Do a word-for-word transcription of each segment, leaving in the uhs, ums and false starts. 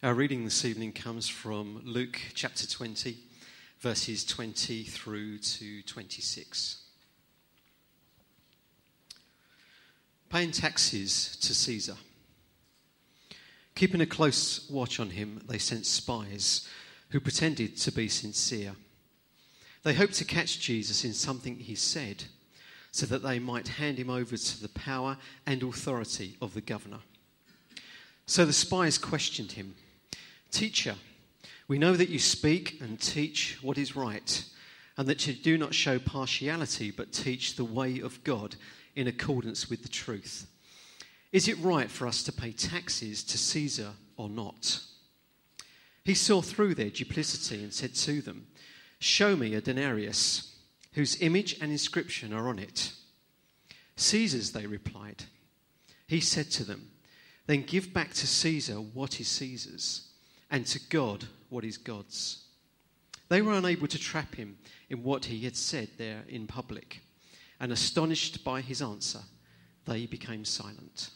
Our reading this evening comes from Luke chapter twenty, verses twenty through to twenty-six. Paying taxes to Caesar. Keeping a close watch on him, they sent spies who pretended to be sincere. They hoped to catch Jesus in something he said, so that they might hand him over to the power and authority of the governor. So the spies questioned him. "Teacher, we know that you speak and teach what is right, and that you do not show partiality, but teach the way of God in accordance with the truth. Is it right for us to pay taxes to Caesar or not?" He saw through their duplicity and said to them, "Show me a denarius, whose image and inscription are on it." "Caesar's," they replied. He said to them, "Then give back to Caesar what is Caesar's, and to God what is God's." They were unable to trap him in what he had said there in public, and astonished by his answer, they became silent.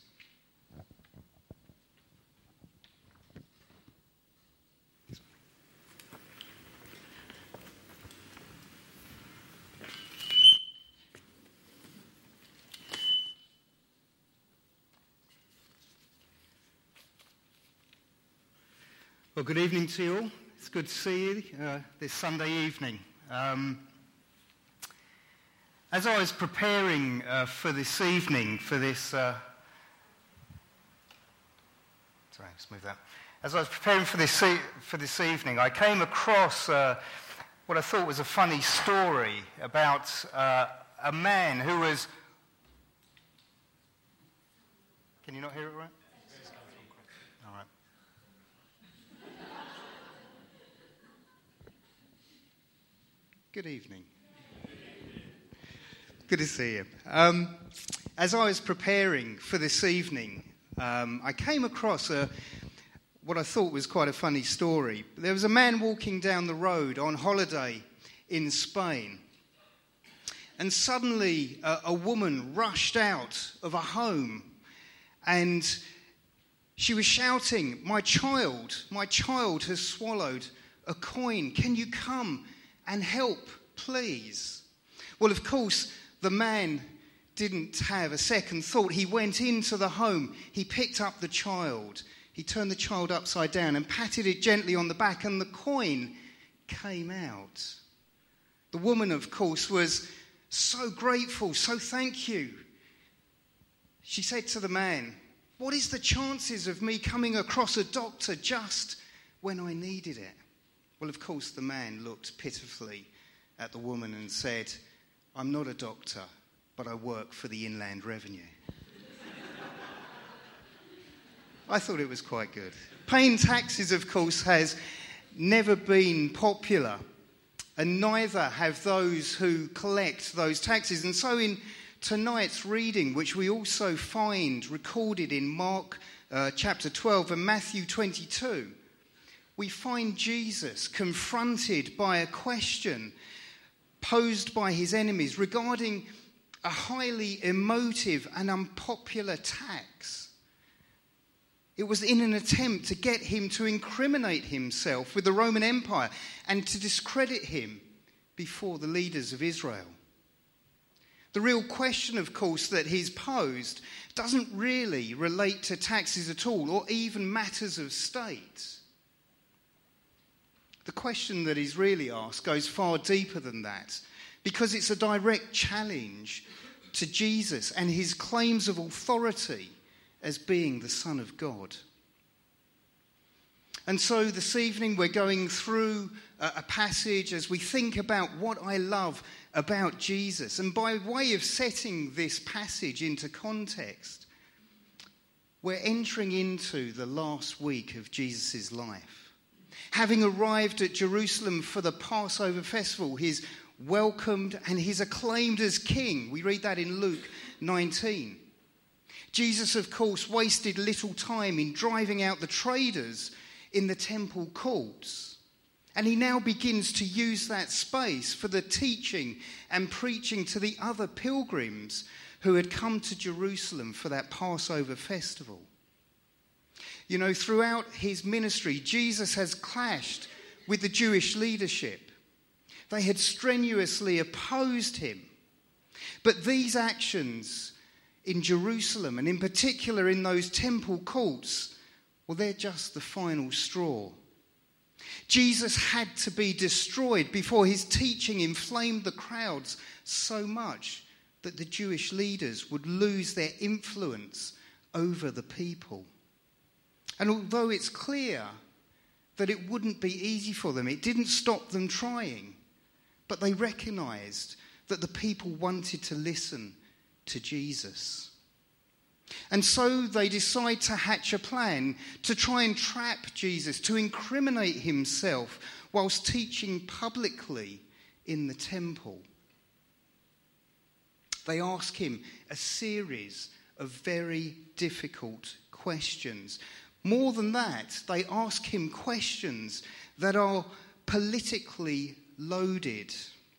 Well, good evening to you all. It's good to see you uh, this Sunday evening. Um, as I was preparing uh, for this evening, for this... Uh, sorry, let's move that. As I was preparing for this e- for this evening, I came across uh, what I thought was a funny story about uh, a man who was... Can you not hear it right? All right. Good evening. Good to see you. Um, as I was preparing for this evening, um, I came across a, what I thought was quite a funny story. There was a man walking down the road on holiday in Spain, and suddenly a, a woman rushed out of a home, and she was shouting, "My child, my child has swallowed a coin. Can you come and help, please?" Well, of course, the man didn't have a second thought. He went into the home, he picked up the child, he turned the child upside down and patted it gently on the back, and the coin came out. The woman, of course, was so grateful, so thank you. She said to the man, "What is the chances of me coming across a doctor just when I needed it?" Well, of course, the man looked pitifully at the woman and said, "I'm not a doctor, but I work for the Inland Revenue." I thought it was quite good. Paying taxes, of course, has never been popular, and neither have those who collect those taxes. And so in tonight's reading, which we also find recorded in Mark uh, chapter twelve and Matthew twenty-two, we find Jesus confronted by a question posed by his enemies regarding a highly emotive and unpopular tax. It was in an attempt to get him to incriminate himself with the Roman Empire and to discredit him before the leaders of Israel. The real question, of course, that he's posed doesn't really relate to taxes at all, or even matters of state. The question that he's really asked goes far deeper than that, because it's a direct challenge to Jesus and his claims of authority as being the Son of God. And so this evening we're going through a passage as we think about what I love about Jesus. And by way of setting this passage into context, we're entering into the last week of Jesus' life. Having arrived at Jerusalem for the Passover festival, he's welcomed and he's acclaimed as king. We read that in Luke nineteen. Jesus, of course, wasted little time in driving out the traders in the temple courts. And he now begins to use that space for the teaching and preaching to the other pilgrims who had come to Jerusalem for that Passover festival. You know, throughout his ministry, Jesus has clashed with the Jewish leadership. They had strenuously opposed him. But these actions in Jerusalem, and in particular in those temple courts, well, they're just the final straw. Jesus had to be destroyed before his teaching inflamed the crowds so much that the Jewish leaders would lose their influence over the people. And although it's clear that it wouldn't be easy for them, it didn't stop them trying, but they recognised that the people wanted to listen to Jesus. And so they decide to hatch a plan to try and trap Jesus, to incriminate himself whilst teaching publicly in the temple. They ask him a series of very difficult questions. More than that, they ask him questions that are politically loaded.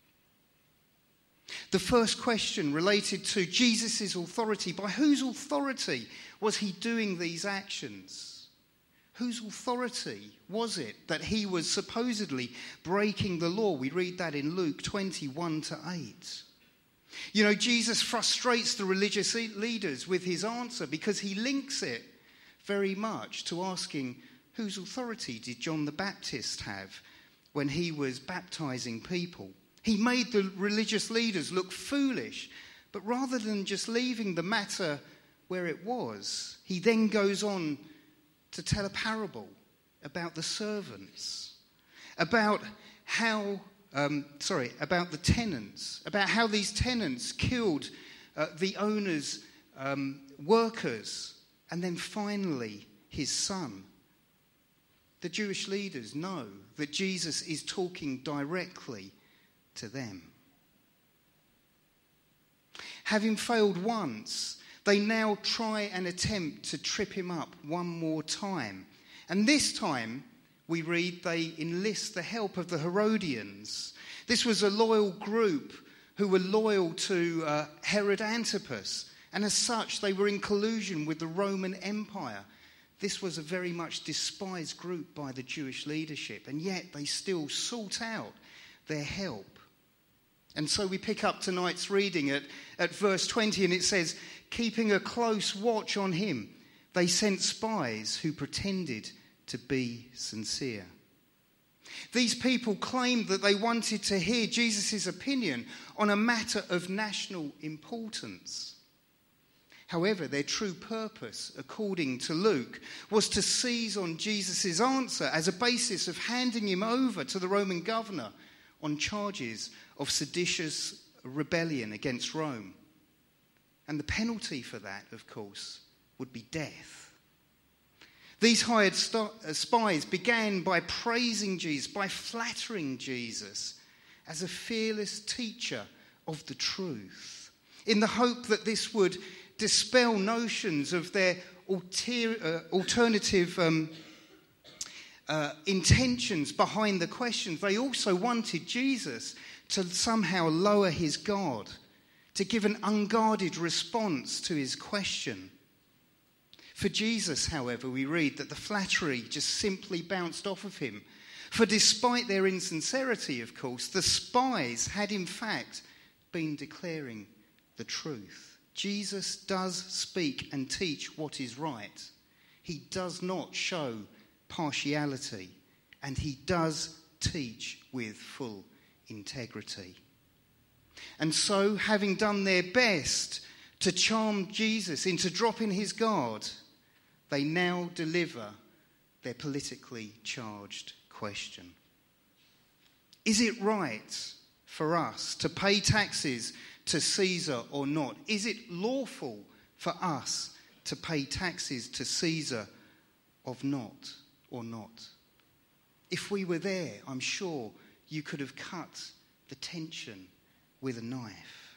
The first question related to Jesus' authority. By whose authority was he doing these actions? Whose authority was it that he was supposedly breaking the law? We read that in Luke twenty-one to eight. You know, Jesus frustrates the religious leaders with his answer because he links it very much to asking, whose authority did John the Baptist have when he was baptizing people? He made the religious leaders look foolish, but rather than just leaving the matter where it was, he then goes on to tell a parable about the servants, about how, um, sorry, about the tenants, about how these tenants killed uh, the owner's um, workers, and then finally his son. The Jewish leaders know that Jesus is talking directly to them. Having failed once, they now try and attempt to trip him up one more time. And this time, we read, they enlist the help of the Herodians. This was a loyal group who were loyal to uh, Herod Antipas, and as such, they were in collusion with the Roman Empire. This was a very much despised group by the Jewish leadership, and yet they still sought out their help. And so we pick up tonight's reading at, at verse twenty, and it says, keeping a close watch on him, they sent spies who pretended to be sincere. These people claimed that they wanted to hear Jesus' opinion on a matter of national importance. However, their true purpose, according to Luke, was to seize on Jesus' answer as a basis of handing him over to the Roman governor on charges of seditious rebellion against Rome. And the penalty for that, of course, would be death. These hired st- uh, spies began by praising Jesus, by flattering Jesus as a fearless teacher of the truth, in the hope that this would dispel notions of their alter- uh, alternative um, uh, intentions behind the questions. They also wanted Jesus to somehow lower his guard, to give an unguarded response to his question. For Jesus, however, we read that the flattery just simply bounced off of him. For despite their insincerity, of course, the spies had in fact been declaring the truth. Jesus does speak and teach what is right. He does not show partiality, and he does teach with full integrity. And so, having done their best to charm Jesus into dropping his guard, they now deliver their politically charged question. Is it right for us to pay taxes to Caesar or not? Is it lawful for us to pay taxes to Caesar of not or not? If we were there, I'm sure you could have cut the tension with a knife.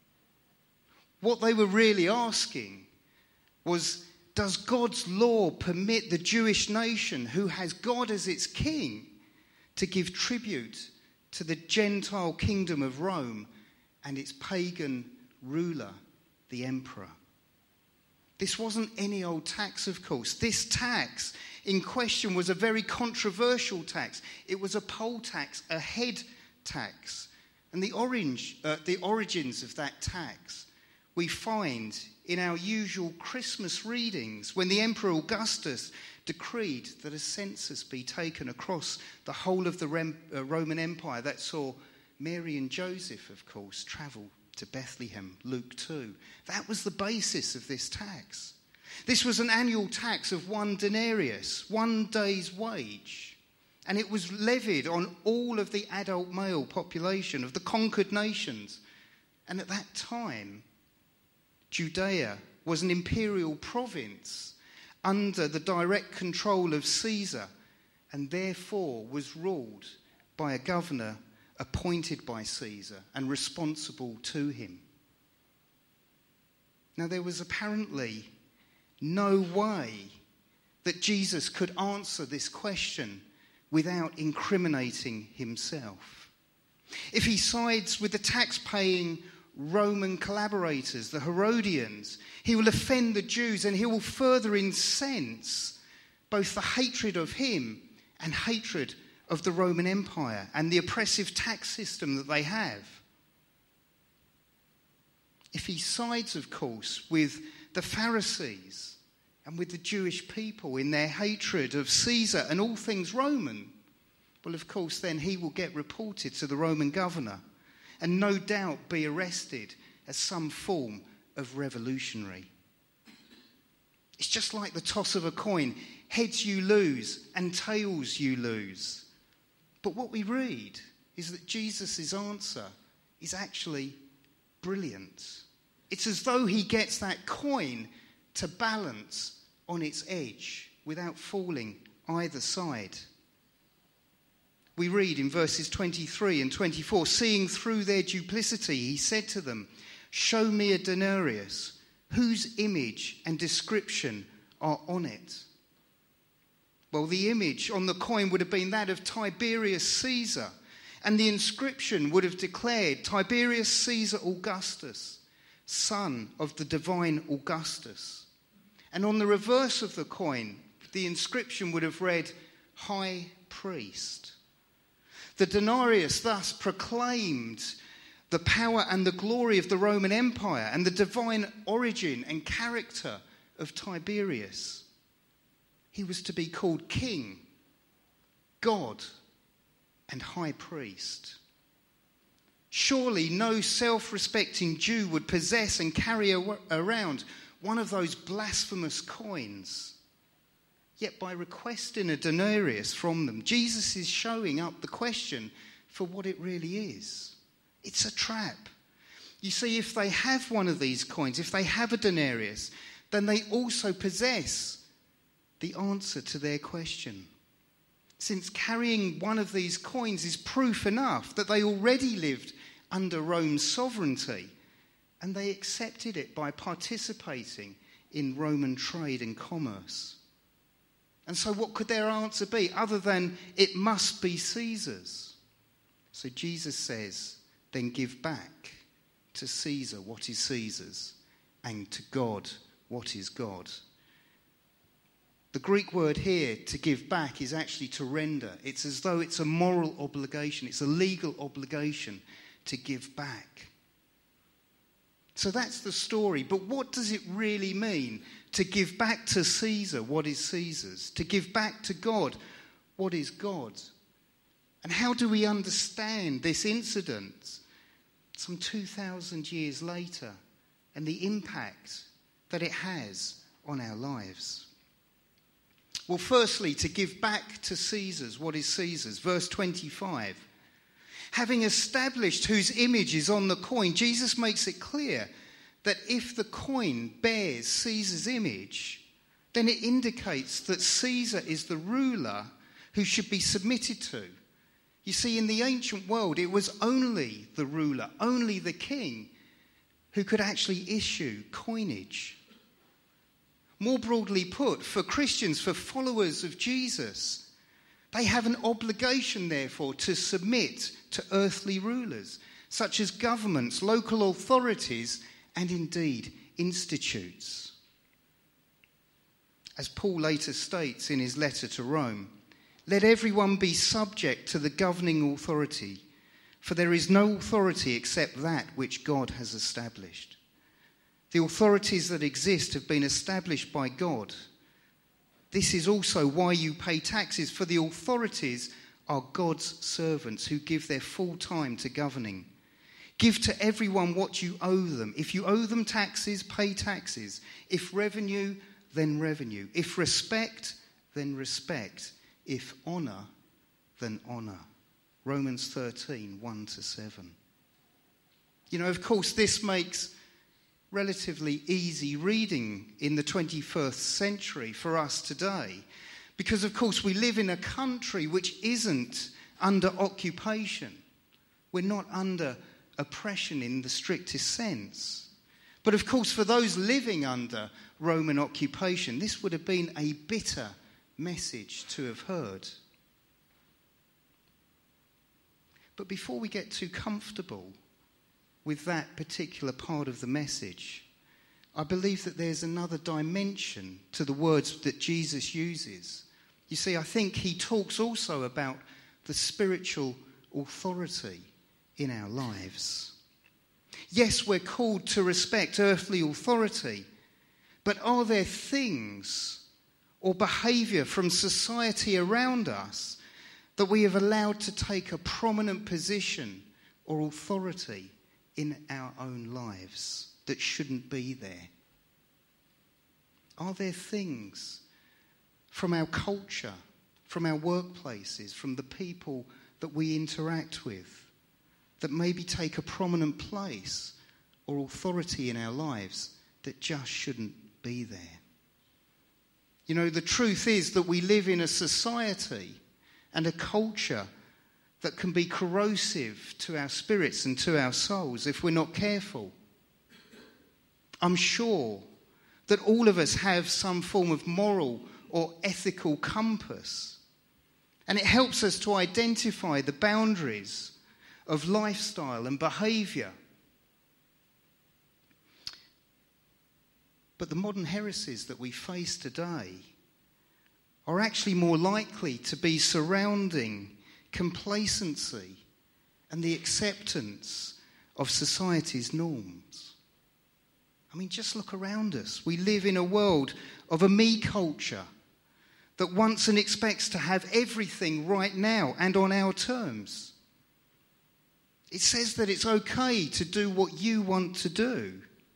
What they were really asking was, does God's law permit the Jewish nation, who has God as its king, to give tribute to the Gentile kingdom of Rome and its pagan ruler, the emperor? This wasn't any old tax, of course. This tax in question was a very controversial tax. It was a poll tax, a head tax. And the, orange, uh, the origins of that tax we find in our usual Christmas readings when the Emperor Augustus decreed that a census be taken across the whole of the Rem- uh, Roman Empire. That saw Mary and Joseph, of course, travel to Bethlehem, Luke two. That was the basis of this tax. This was an annual tax of one denarius, one day's wage. And it was levied on all of the adult male population of the conquered nations. And at that time, Judea was an imperial province under the direct control of Caesar, and therefore was ruled by a governor appointed by Caesar and responsible to him. Now, there was apparently no way that Jesus could answer this question without incriminating himself. If he sides with the tax-paying Roman collaborators, the Herodians, he will offend the Jews, and he will further incense both the hatred of him and hatred of the Roman Empire and the oppressive tax system that they have. If he sides, of course, with the Pharisees and with the Jewish people in their hatred of Caesar and all things Roman, well, of course, then he will get reported to the Roman governor and no doubt be arrested as some form of revolutionary. It's just like the toss of a coin. Heads you lose and tails you lose. But what we read is that Jesus' answer is actually brilliant. It's as though he gets that coin to balance on its edge without falling either side. We read in verses twenty-three and twenty-four, seeing through their duplicity, he said to them, "Show me a denarius, whose image and description are on it." Well, the image on the coin would have been that of Tiberius Caesar, and the inscription would have declared Tiberius Caesar Augustus, son of the divine Augustus. And on the reverse of the coin, the inscription would have read, High Priest. The denarius thus proclaimed the power and the glory of the Roman Empire and the divine origin and character of Tiberius. He was to be called King, God, and High Priest. Surely no self-respecting Jew would possess and carry around one of those blasphemous coins. Yet by requesting a denarius from them, Jesus is showing up the question for what it really is. It's a trap. You see, if they have one of these coins, if they have a denarius, then they also possess the answer to their question. Since carrying one of these coins is proof enough that they already lived under Rome's sovereignty, and they accepted it by participating in Roman trade and commerce. And so what could their answer be other than, it must be Caesar's? So Jesus says, then give back to Caesar what is Caesar's, and to God what is God. The Greek word here, to give back, is actually to render. It's as though it's a moral obligation, it's a legal obligation to give back. So that's the story. But what does it really mean to give back to Caesar what is Caesar's? To give back to God what is God's? And how do we understand this incident some two thousand years later and the impact that it has on our lives? Well, firstly, to give back to Caesar's what is Caesar's. Verse twenty-five. Having established whose image is on the coin, Jesus makes it clear that if the coin bears Caesar's image, then it indicates that Caesar is the ruler who should be submitted to. You see, in the ancient world, it was only the ruler, only the king, who could actually issue coinage. More broadly put, for Christians, for followers of Jesus, they have an obligation, therefore, to submit to earthly rulers, such as governments, local authorities, and indeed institutes. As Paul later states in his letter to Rome, let everyone be subject to the governing authority, for there is no authority except that which God has established. The authorities that exist have been established by God. This is also why you pay taxes, for the authorities are God's servants who give their full time to governing. Give to everyone what you owe them. If you owe them taxes, pay taxes. If revenue, then revenue. If respect, then respect. If honour, then honour. Romans thirteen, one to seven. You know, of course, this makes relatively easy reading in the twenty-first century for us today. Because, of course, we live in a country which isn't under occupation. We're not under oppression in the strictest sense. But, of course, for those living under Roman occupation, this would have been a bitter message to have heard. But before we get too comfortable with that particular part of the message, I believe that there's another dimension to the words that Jesus uses. You see, I think he talks also about the spiritual authority in our lives. Yes, we're called to respect earthly authority, but are there things or behaviour from society around us that we have allowed to take a prominent position or authority in our own lives that shouldn't be there? Are there things from our culture, from our workplaces, from the people that we interact with, that maybe take a prominent place or authority in our lives that just shouldn't be there? You know, the truth is that we live in a society and a culture that can be corrosive to our spirits and to our souls if we're not careful. I'm sure that all of us have some form of moral or ethical compass, and it helps us to identify the boundaries of lifestyle and behaviour. But the modern heresies that we face today are actually more likely to be surrounding complacency and the acceptance of society's norms. I mean, just look around us. We live in a world of a me culture that wants and expects to have everything right now and on our terms. It says that it's okay to do what you want to do.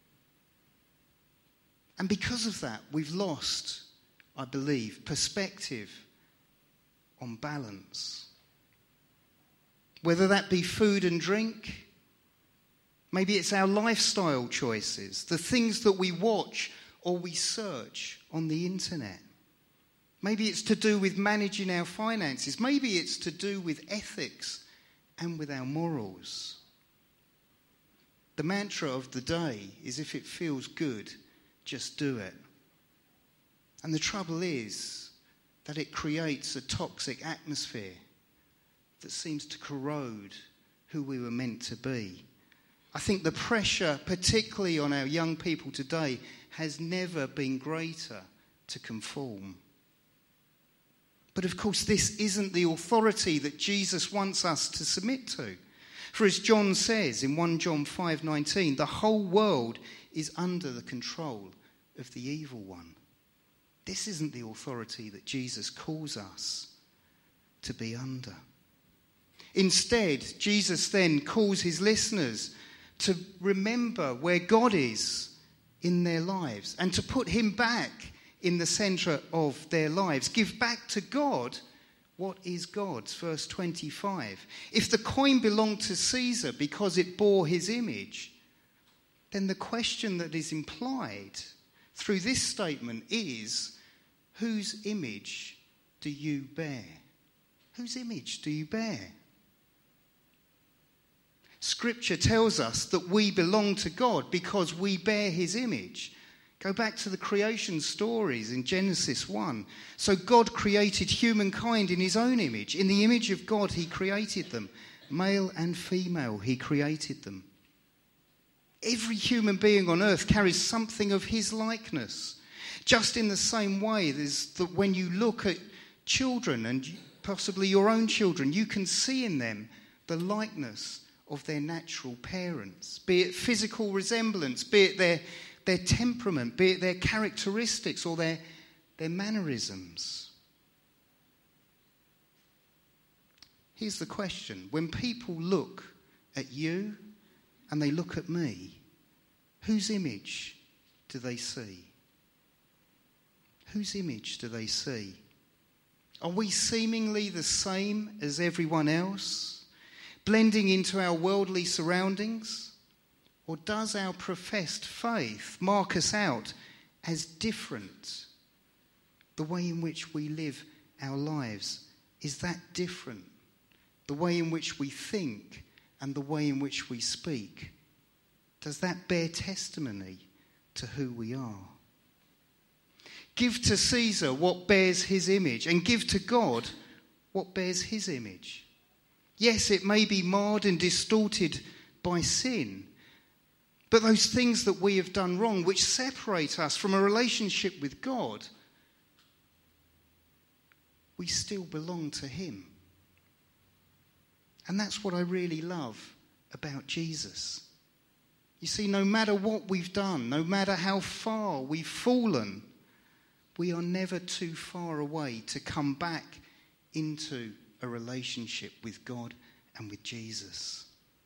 And because of that, we've lost, I believe, perspective on balance. Whether that be food and drink, maybe it's our lifestyle choices, the things that we watch or we search on the internet. Maybe it's to do with managing our finances. Maybe it's to do with ethics and with our morals. The mantra of the day is, if it feels good, just do it. And the trouble is that it creates a toxic atmosphere that seems to corrode who we were meant to be. I think the pressure, particularly on our young people today, has never been greater to conform. But of course, this isn't the authority that Jesus wants us to submit to. For as John says in First John five nineteen, the whole world is under the control of the evil one. This isn't the authority that Jesus calls us to be under. Instead, Jesus then calls his listeners to remember where God is in their lives and to put him back in the centre of their lives. Give back to God what is God's. Verse twenty-five. If the coin belonged to Caesar because it bore his image, then the question that is implied through this statement is, whose image do you bear? Whose image do you bear? Scripture tells us that we belong to God because we bear his image. Go back to the creation stories in Genesis one. So God created humankind in his own image. In the image of God he created them. Male and female he created them. Every human being on earth carries something of his likeness. Just in the same way, there's that when you look at children and possibly your own children, you can see in them the likeness of their natural parents, be it physical resemblance, be it their, their temperament, be it their characteristics or their, their mannerisms. Here's the question. When people look at you and they look at me, whose image do they see? Whose image do they see? Are we seemingly the same as everyone else, blending into our worldly surroundings? Or does our professed faith mark us out as different? The way in which we live our lives, is that different? The way in which we think and the way in which we speak, does that bear testimony to who we are? Give to Caesar what bears his image, and give to God what bears his image. Yes, it may be marred and distorted by sin, but those things that we have done wrong, which separate us from a relationship with God, we still belong to him. And that's what I really love about Jesus. You see, no matter what we've done, no matter how far we've fallen, we are never too far away to come back into a relationship with God and with Jesus.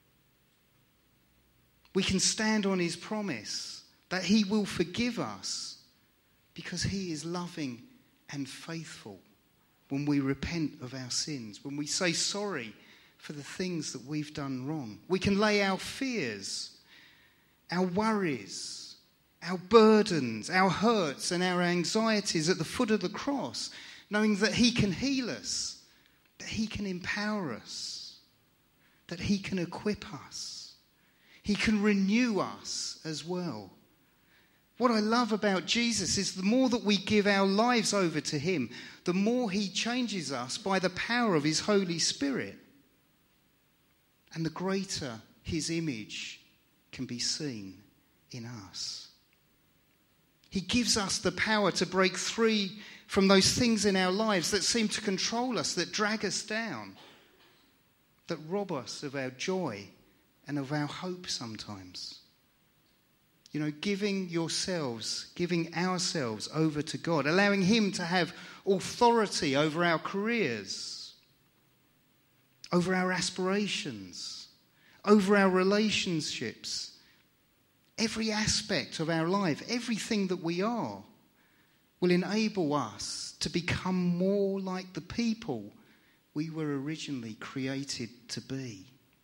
We can stand on his promise that he will forgive us because he is loving and faithful when we repent of our sins, when we say sorry for the things that we've done wrong. We can lay our fears, our worries, our burdens, our hurts and our anxieties at the foot of the cross, knowing that he can heal us, that he can empower us, that he can equip us, he can renew us as well. What I love about Jesus is the more that we give our lives over to him, the more he changes us by the power of his Holy Spirit, and the greater his image can be seen in us. He gives us the power to break free from those things in our lives that seem to control us, that drag us down, that rob us of our joy and of our hope sometimes. You know, giving yourselves, giving ourselves over to God, allowing him to have authority over our careers, over our aspirations, over our relationships, every aspect of our life, everything that we are, will enable us to become more like the people we were originally created to be.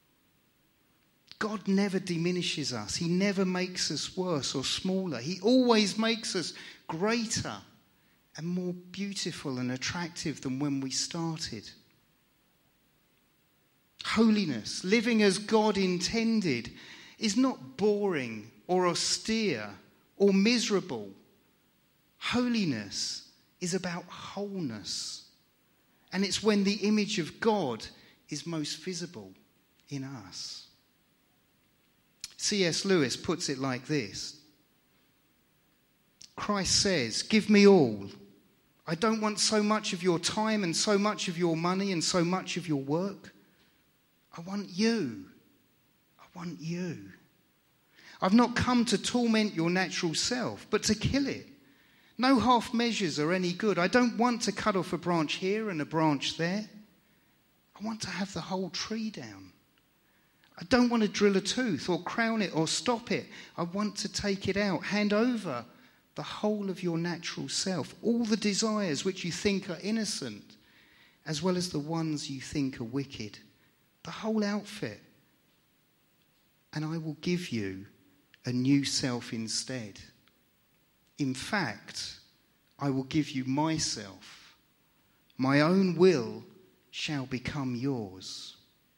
God never diminishes us. He never makes us worse or smaller. He always makes us greater and more beautiful and attractive than when we started. Holiness, living as God intended, is not boring or austere or miserable. Holiness is about wholeness. And it's when the image of God is most visible in us. C S Lewis puts it like this. Christ says, "Give me all. I don't want so much of your time and so much of your money and so much of your work. I want you. I want you. I've not come to torment your natural self, but to kill it. No half measures are any good. I don't want to cut off a branch here and a branch there. I want to have the whole tree down. I don't want to drill a tooth or crown it or stop it. I want to take it out. Hand over the whole of your natural self, all the desires which you think are innocent, as well as the ones you think are wicked. The whole outfit. And I will give you a new self instead. In fact, I will give you myself. My own will shall become yours."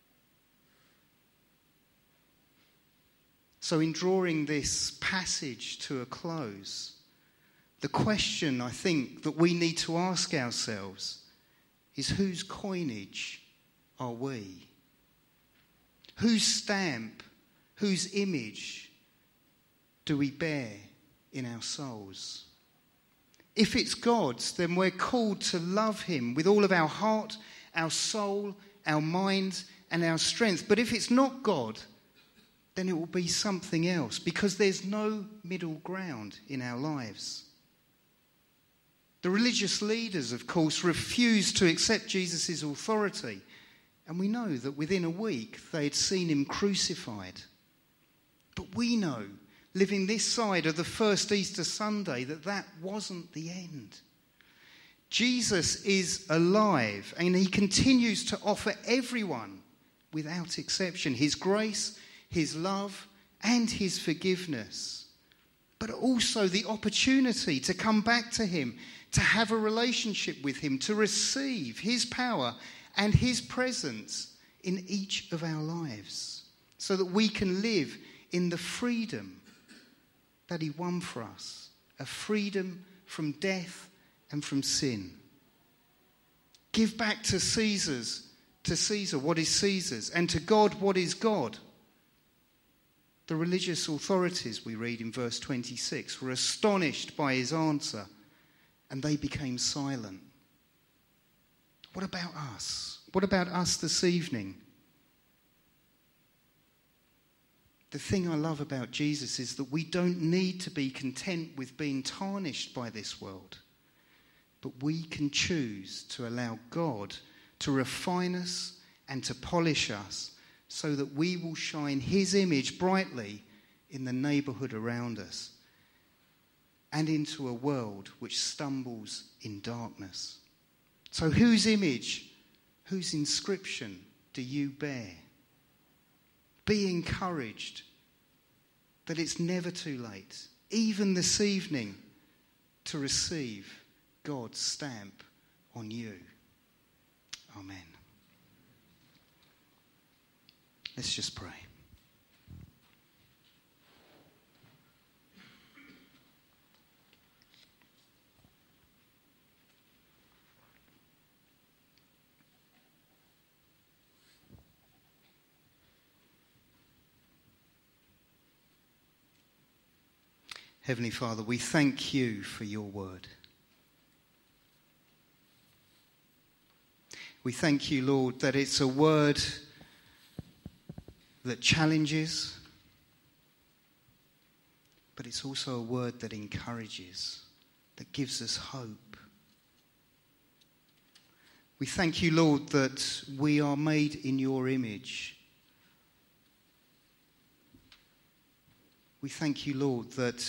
So in drawing this passage to a close, the question I think that we need to ask ourselves is, whose coinage are we? Whose stamp, whose image do we bear in our souls? If it's God's, then we're called to love him with all of our heart, our soul, our mind, and our strength. But if it's not God, then it will be something else, because there's no middle ground in our lives. The religious leaders, of course, refused to accept Jesus' authority. And we know that within a week they had seen him crucified. But we know, living this side of the first Easter Sunday, that that wasn't the end. Jesus is alive, and he continues to offer everyone, without exception, his grace, his love, and his forgiveness. But also the opportunity to come back to him, to have a relationship with him, to receive his power and his presence in each of our lives, so that we can live in the freedom that he won for us, a freedom from death and from sin. Give back to Caesar's, to Caesar what is Caesar's, and to God what is God. The religious authorities, we read in verse twenty-six, were astonished by his answer, and they became silent. What about us? What about us this evening? The thing I love about Jesus is that we don't need to be content with being tarnished by this world, but we can choose to allow God to refine us and to polish us so that we will shine his image brightly in the neighbourhood around us and into a world which stumbles in darkness. So whose image, whose inscription do you bear? Be encouraged that it's never too late, even this evening, to receive God's stamp on you. Amen. Let's just pray. Heavenly Father, we thank you for your word. We thank you, Lord, that it's a word that challenges, but it's also a word that encourages, that gives us hope. We thank you, Lord, that we are made in your image. We thank you, Lord, that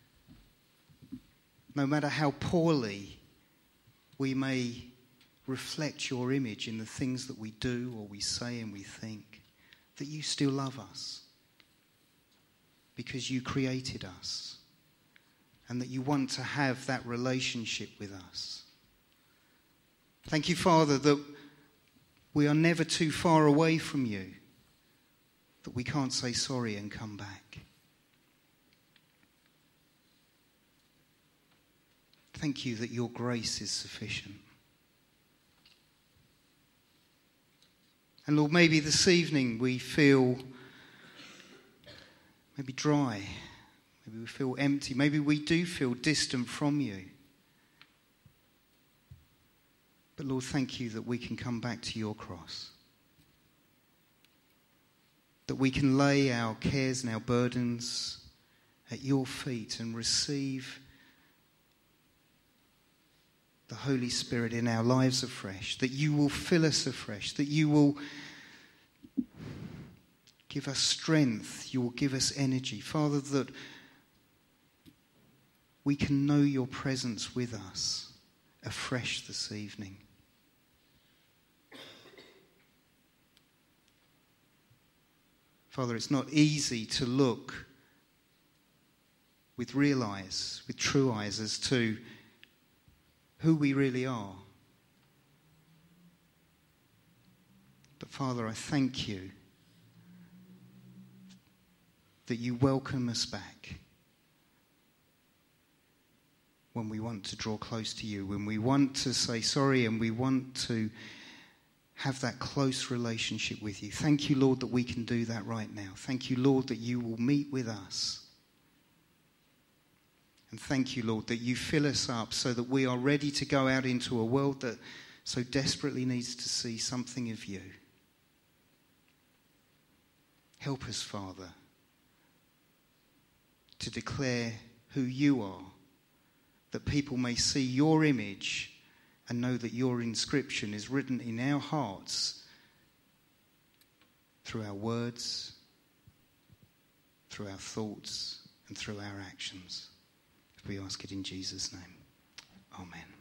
no matter how poorly we may reflect your image in the things that we do or we say and we think, that you still love us because you created us and that you want to have that relationship with us. Thank you, Father, that we are never too far away from you, that we can't say sorry and come back. Thank you that your grace is sufficient. And Lord, maybe this evening we feel maybe dry, maybe we feel empty, maybe we do feel distant from you. But Lord, thank you that we can come back to your cross, that we can lay our cares and our burdens at your feet and receive the Holy Spirit in our lives afresh, that you will fill us afresh, that you will give us strength, you will give us energy. Father, that we can know your presence with us afresh this evening. Father, it's not easy to look with real eyes, with true eyes, as to who we really are. But Father, I thank you that you welcome us back when we want to draw close to you, when we want to say sorry and we want to have that close relationship with you. Thank you, Lord, that we can do that right now. Thank you, Lord, that you will meet with us And thank you, Lord, that you fill us up so that we are ready to go out into a world that so desperately needs to see something of you. Help us, Father, to declare who you are, that people may see your image and know that your inscription is written in our hearts through our words, through our thoughts, and through our actions. We ask it in Jesus' name. Amen.